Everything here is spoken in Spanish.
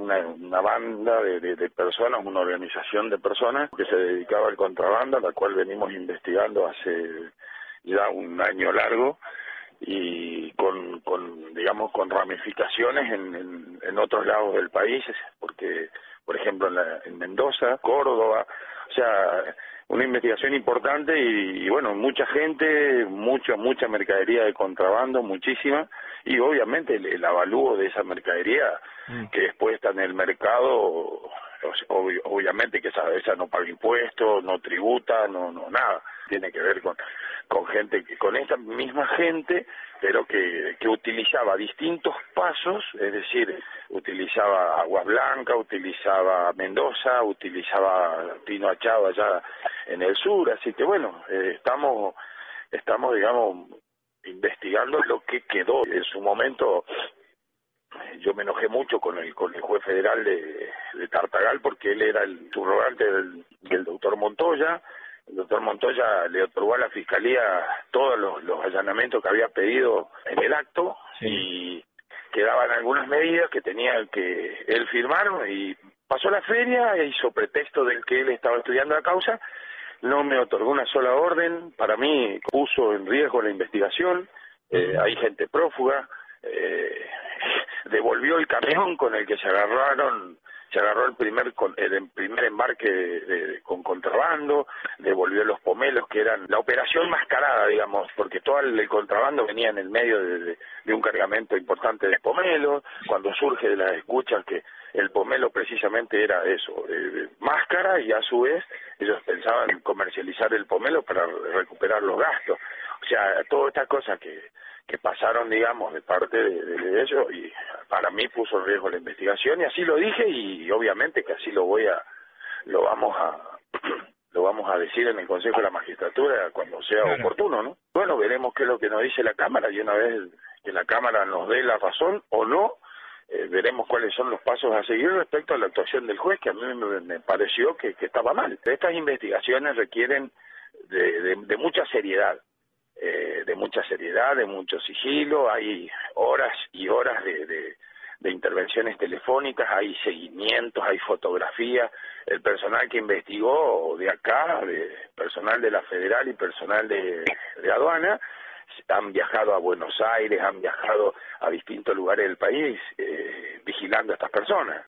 una banda de personas, una organización de personas que se dedicaba al contrabando, la cual venimos investigando hace ya un año largo y digamos, con ramificaciones en otros lados del país, porque, por ejemplo, en Mendoza, Córdoba, o sea, una investigación importante y bueno, mucha gente, mucha mercadería de contrabando, muchísima, y obviamente el avalúo de esa mercadería que después está en el mercado, obviamente que esa no paga impuestos, no tributa, no nada, tiene que ver con gente, con esa misma gente, pero que utilizaba distintos pasos, es decir, utilizaba Aguas Blancas, utilizaba Mendoza, utilizaba Pino Achado allá en el sur, así que bueno, estamos digamos investigando lo que quedó. En su momento yo me enojé mucho con el juez federal de Tartagal porque él era el subrogante del doctor Montoya. El doctor Montoya le otorgó a la Fiscalía todos los allanamientos que había pedido en el acto, sí, y quedaban algunas medidas que tenía que él firmar, y pasó la feria, hizo pretexto del que él estaba estudiando la causa, no me otorgó una sola orden, para mí puso en riesgo la investigación, hay gente prófuga, devolvió el camión con el que se agarró el primer embarque con contrabando, devolvió los pomelos, que eran la operación mascarada, digamos, porque todo el contrabando venía en el medio de un cargamento importante de pomelos, cuando surge de las escuchas que el pomelo precisamente era eso, máscara, y a su vez ellos pensaban comercializar el pomelo para recuperar los gastos. O sea, todas estas cosas que pasaron, digamos, de parte de ellos, y para mí puso en riesgo la investigación, y así lo dije, y obviamente que así lo vamos a decir en el Consejo de la Magistratura cuando sea oportuno, ¿no? Bueno, veremos qué es lo que nos dice la Cámara, y una vez que la Cámara nos dé la razón o no, veremos cuáles son los pasos a seguir respecto a la actuación del juez, que a mí me pareció que estaba mal. Estas investigaciones requieren de mucha seriedad. De mucho sigilo, hay horas y horas de intervenciones telefónicas, hay seguimientos, hay fotografías. El personal que investigó de acá, personal de la Federal y personal de aduana, han viajado a Buenos Aires, han viajado a distintos lugares del país vigilando a estas personas.